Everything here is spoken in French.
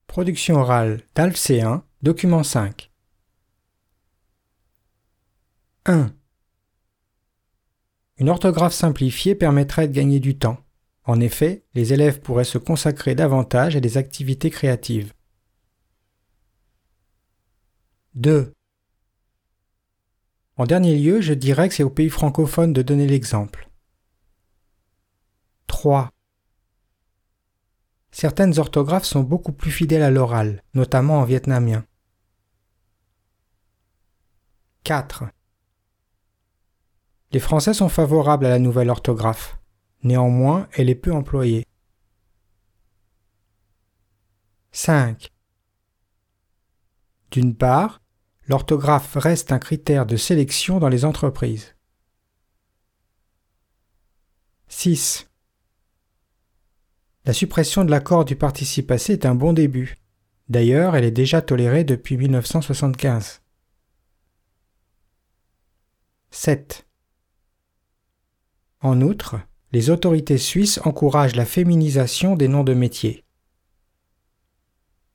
Production orale d'Alf C1, document 5. 1. Une orthographe simplifiée permettrait de gagner du temps. En effet, les élèves pourraient se consacrer davantage à des activités créatives. 2. En dernier lieu, je dirais que c'est aux pays francophones de donner l'exemple. 3. Certaines orthographes sont beaucoup plus fidèles à l'oral, notamment en vietnamien. 4. Les Français sont favorables à la nouvelle orthographe. Néanmoins, elle est peu employée. 5. D'une part, l'orthographe reste un critère de sélection dans les entreprises. 6. La suppression de l'accord du participe passé est un bon début. D'ailleurs, elle est déjà tolérée depuis 1975. 7. En outre, les autorités suisses encouragent la féminisation des noms de métiers.